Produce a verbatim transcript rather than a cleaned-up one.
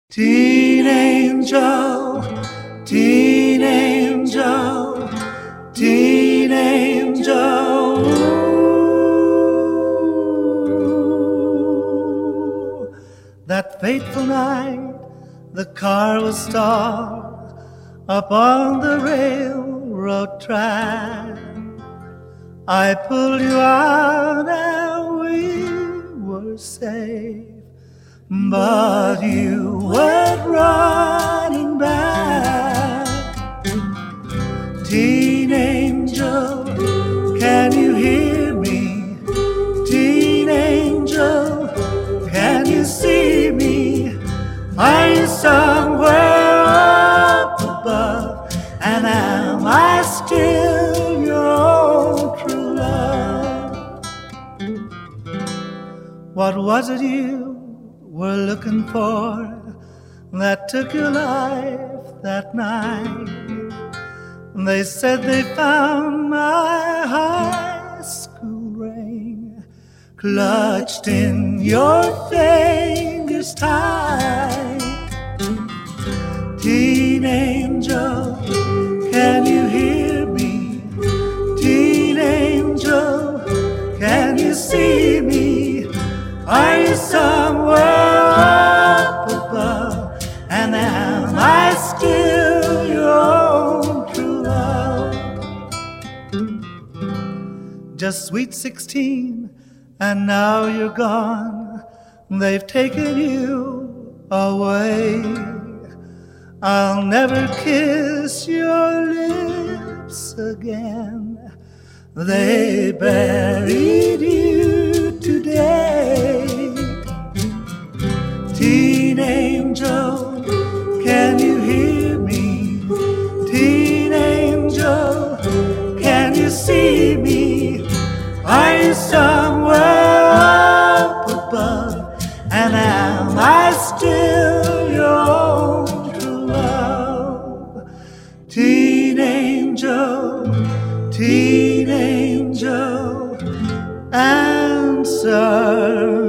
Teen angel, teen angel, teen angel. Ooh. That fateful night, the car was stopped up on the railroad track. I pulled you out and we were safe, but you went running back. Teen angel, can you hear me? Teen angel, can you see me? Are you somewhere up above? And am I still your own true love? What was it you were looking for that took your life that night? They said they found my high school ring clutched in your fingers tight. Teen angel, can you hear me? Teen angel, can you see me? Are you somewhere up above? And am I still your own true love? Just sweet sixteen, and now you're gone. They've taken you away. I'll never kiss your lips again. They buried you today. Teen angel, can you hear me? Teen angel, can you see me? Are you somewhere up above? And am I still your own true love? Teen angel, teen angel, answer